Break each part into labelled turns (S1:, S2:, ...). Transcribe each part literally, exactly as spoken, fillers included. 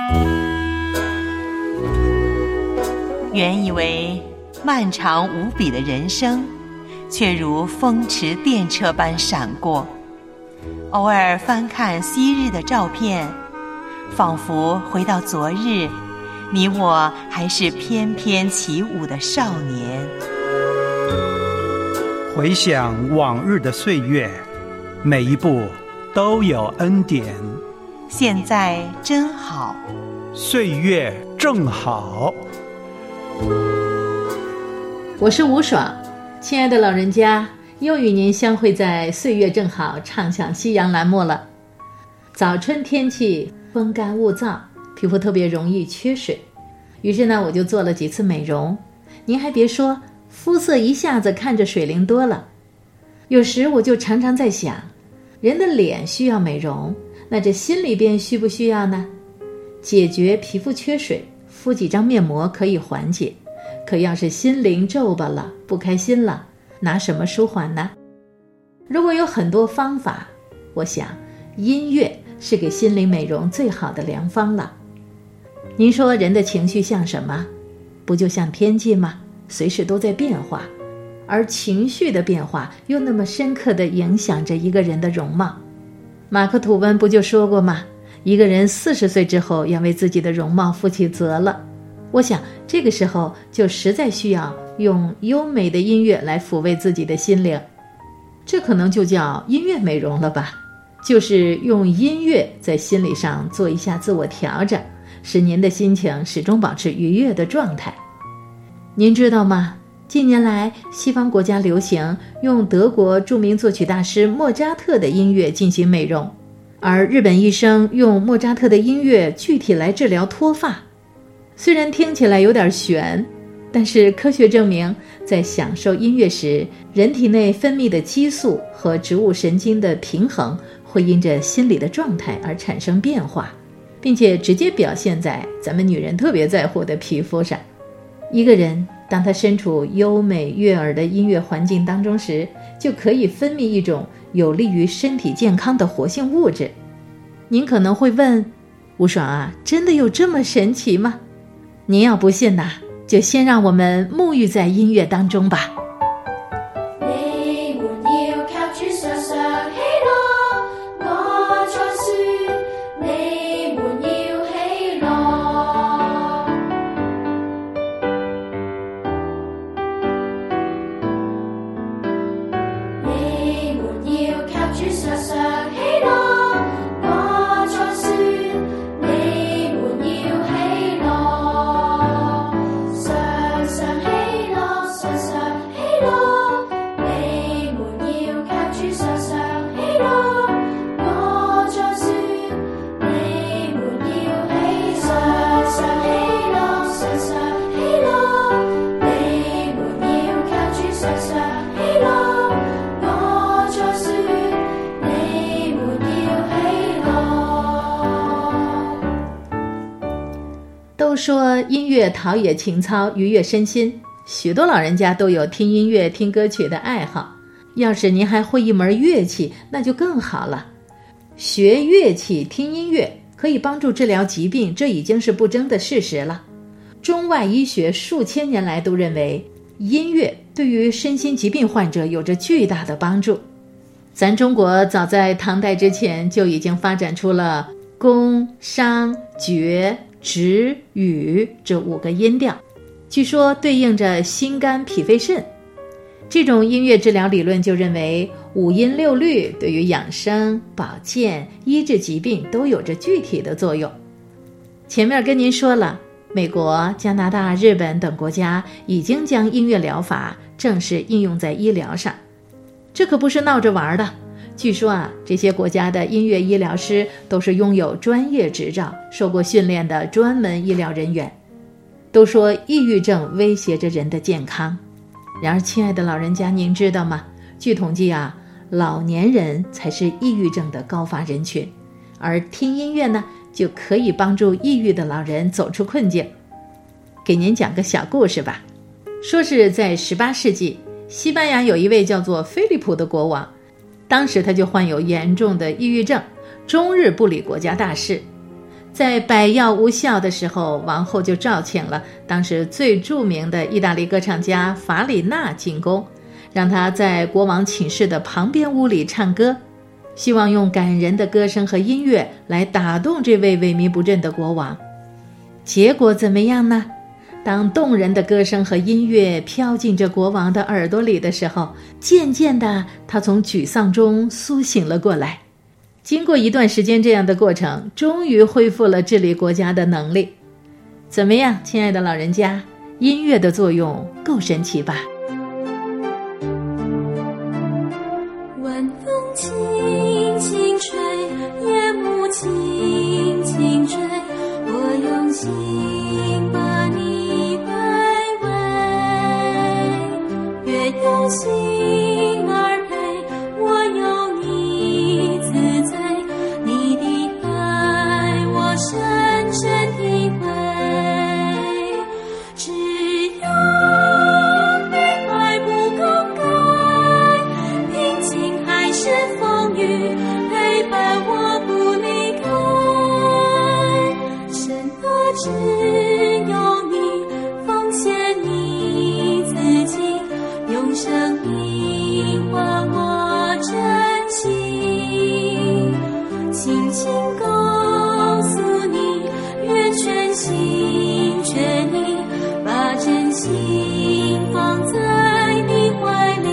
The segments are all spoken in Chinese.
S1: 原以为漫长无比的人生，却如风驰电掣般闪过。偶尔翻看昔日的照片，仿佛回到昨日，你我还是翩翩起舞的少年。
S2: 回想往日的岁月，每一步都有恩典。
S1: 现在真好，
S2: 岁月正好。
S3: 我是吴爽，亲爱的老人家，又与您相会在岁月正好畅享夕阳栏目了。早春天气风干物燥，皮肤特别容易缺水，于是呢我就做了几次美容。您还别说，肤色一下子看着水灵多了。有时我就常常在想，人的脸需要美容，那这心里边需不需要呢？解决皮肤缺水，敷几张面膜可以缓解，可要是心灵皱巴了，不开心了，拿什么舒缓呢？如果有很多方法，我想音乐是给心灵美容最好的良方了。您说人的情绪像什么？不就像天气吗？随时都在变化，而情绪的变化又那么深刻地影响着一个人的容貌。马克吐温不就说过吗？一个人四十岁之后要为自己的容貌负起责了。我想这个时候就实在需要用优美的音乐来抚慰自己的心灵，这可能就叫音乐美容了吧，就是用音乐在心理上做一下自我调整，使您的心情始终保持愉悦的状态。您知道吗？近年来西方国家流行用德国著名作曲大师莫扎特的音乐进行美容，而日本医生用莫扎特的音乐具体来治疗脱发。虽然听起来有点悬，但是科学证明，在享受音乐时，人体内分泌的激素和植物神经的平衡会因着心理的状态而产生变化，并且直接表现在咱们女人特别在乎的皮肤上。一个人当他身处优美悦耳的音乐环境当中时，就可以分泌一种有利于身体健康的活性物质。您可能会问，吴爽啊，真的有这么神奇吗？您要不信呐，就先让我们沐浴在音樂當中吧。
S4: 你們要靠主常常喜樂，我在說你們要喜樂。你們要靠主常常喜樂，我在說你們要喜樂。
S3: 都说音乐陶冶情操，愉悦身心，许多老人家都有听音乐听歌曲的爱好。要是您还会一门乐器，那就更好了。学乐器听音乐可以帮助治疗疾病，这已经是不争的事实了。中外医学数千年来都认为音乐对于身心疾病患者有着巨大的帮助。咱中国早在唐代之前就已经发展出了宫、商、角、直、羽这五个音调，据说对应着心肝脾肺肾。这种音乐治疗理论就认为五音六律对于养生、保健、医治疾病都有着具体的作用。前面跟您说了，美国、加拿大、日本等国家已经将音乐疗法正式应用在医疗上，这可不是闹着玩的。据说啊，这些国家的音乐医疗师都是拥有专业执照、受过训练的专门医疗人员。都说抑郁症威胁着人的健康，然而亲爱的老人家，您知道吗？据统计啊，老年人才是抑郁症的高发人群，而听音乐呢，就可以帮助抑郁的老人走出困境。给您讲个小故事吧。说是在十八世纪，西班牙有一位叫做菲利普的国王，当时他就患有严重的抑郁症，终日不理国家大事。 在百药无效的时候，王后就召请了当时最著名的意大利歌唱家法里纳进宫，让他在国王寝室的旁边屋里唱歌，希望用感人的歌声和音乐来打动这位萎靡不振的国王。结果怎么样呢？当动人的歌声和音乐飘进这国王的耳朵里的时候，渐渐的他从沮丧中苏醒了过来。经过一段时间这样的过程，终于恢复了治理国家的能力。怎么样，亲爱的老人家，音乐的作用够神奇吧？
S4: 晚风轻轻吹，夜幕轻轻追，我用心把你拜为，月有星儿陪，我有你自在，你的爱我深深体会，只有你爱不更改，平静还是风雨，陪伴我不离开，神的只有你，奉献你自己，用生命换我真心，轻轻告诉你，愿全心全意把真心放在你怀里。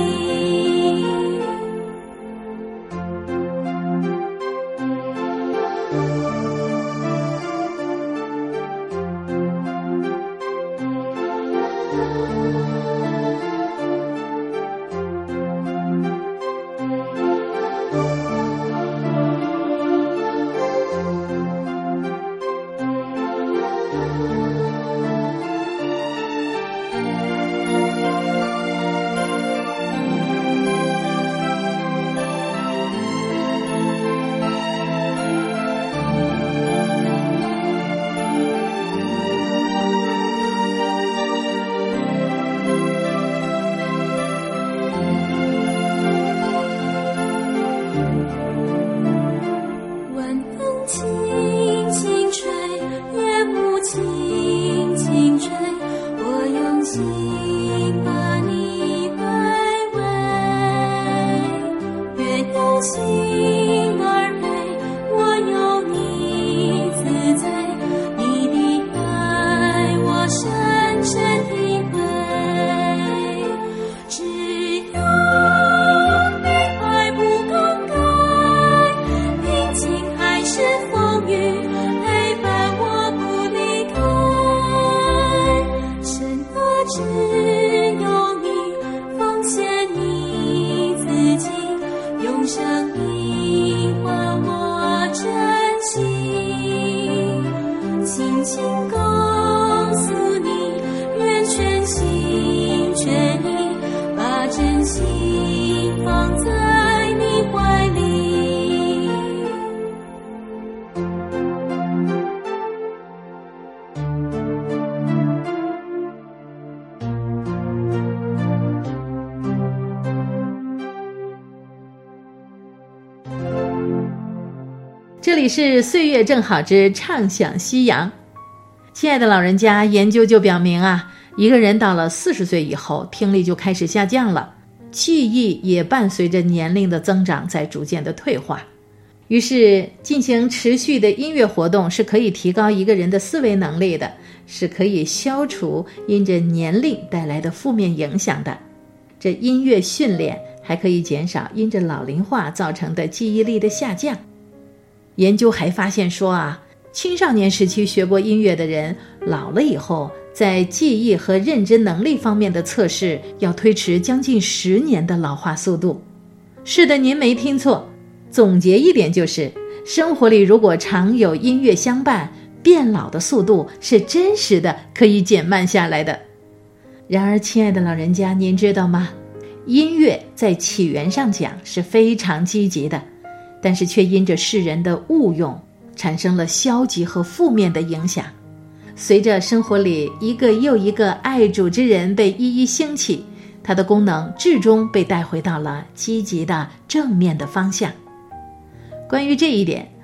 S3: 这里是岁月正好之畅想西洋。亲爱的老人家，研究就表明啊，一个人到了四十岁以后，听力就开始下降了，记忆也伴随着年龄的增长在逐渐的退化。于是进行持续的音乐活动是可以提高一个人的思维能力的，是可以消除因着年龄带来的负面影响的。这音乐训练还可以减少因着老龄化造成的记忆力的下降。研究还发现说啊，青少年时期学过音乐的人，老了以后在记忆和认知能力方面的测试要推迟将近十年的老化速度。是的，您没听错，总结一点就是，生活里如果常有音乐相伴，变老的速度是真实的可以减慢下来的。然而亲爱的老人家，您知道吗？音乐在起源上讲是非常积极的，但是却因着世人的误用，产生了消极和负面的影响。随着生活里一个又一个爱主之人被一一兴起，它的功能至终被带回到了积极的正面的方向。关于这一点，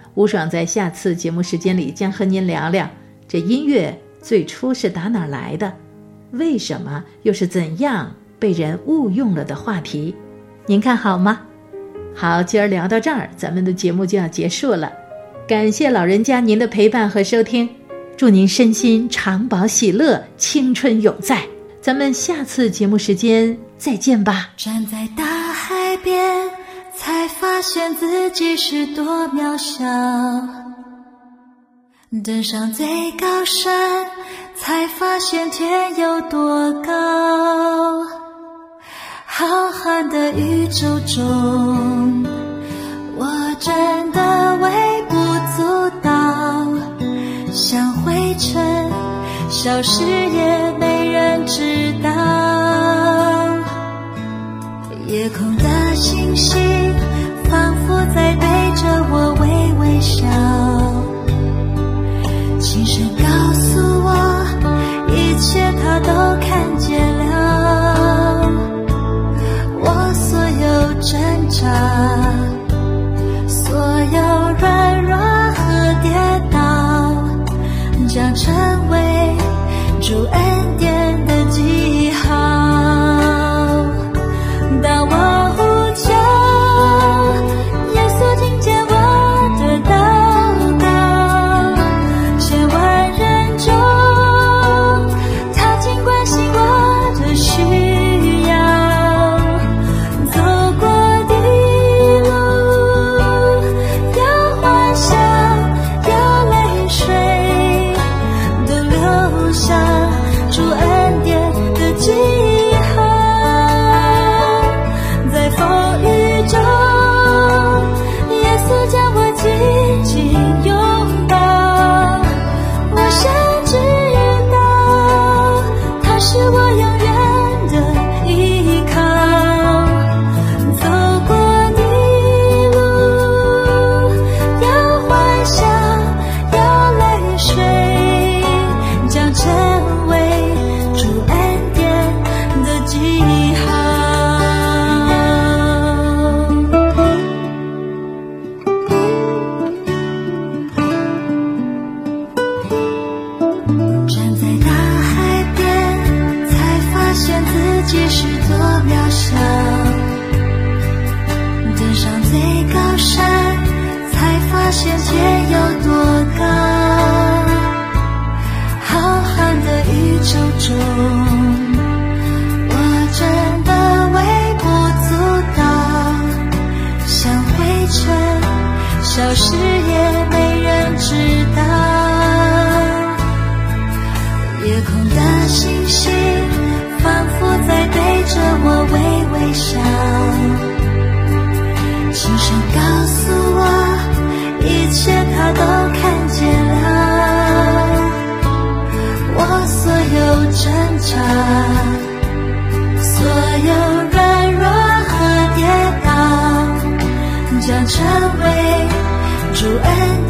S3: 吴爽在下次节目时间里将和您聊聊这音乐最初是打哪儿来的，为什么又是怎样被人误用了的话题。您看好吗？好，今儿聊到这儿，咱们的节目就要结束了。感谢老人家您的陪伴和收听，祝您身心长保喜乐，青春永在。咱们下次节目时间再见吧。
S4: 站在大海边，才发现自己是多渺小，登上最高山，才发现天有多高。浩瀚的宇宙中，我真的微不足道，像灰尘消失也没人知道。夜空的星星仿佛在对着我微微笑，轻声告诉我一切他都看见了。我所有挣扎，所有软弱和跌倒，将成为主恩典的记号。当我呼求，耶稣听见我的祷告，千万人中，他尽关心我的需要。走过的路，有欢笑，有泪水，都留下主恩典的记号。在风雨中，耶稣将我紧紧拥抱，我深知道他是我永远的依靠。走过的路，有欢笑，有泪水，将成为主恩典的记号。站在大海边，才发现自己是多渺小，登上最高山，才发现天有多高。浩瀚的宇宙中，我真的微不足道，像灰尘消失也没人知道。夜空的星星仿佛在对着我微微笑，轻声告诉我一切他都看见了。我所有挣扎，所有软弱和跌倒，将成为主恩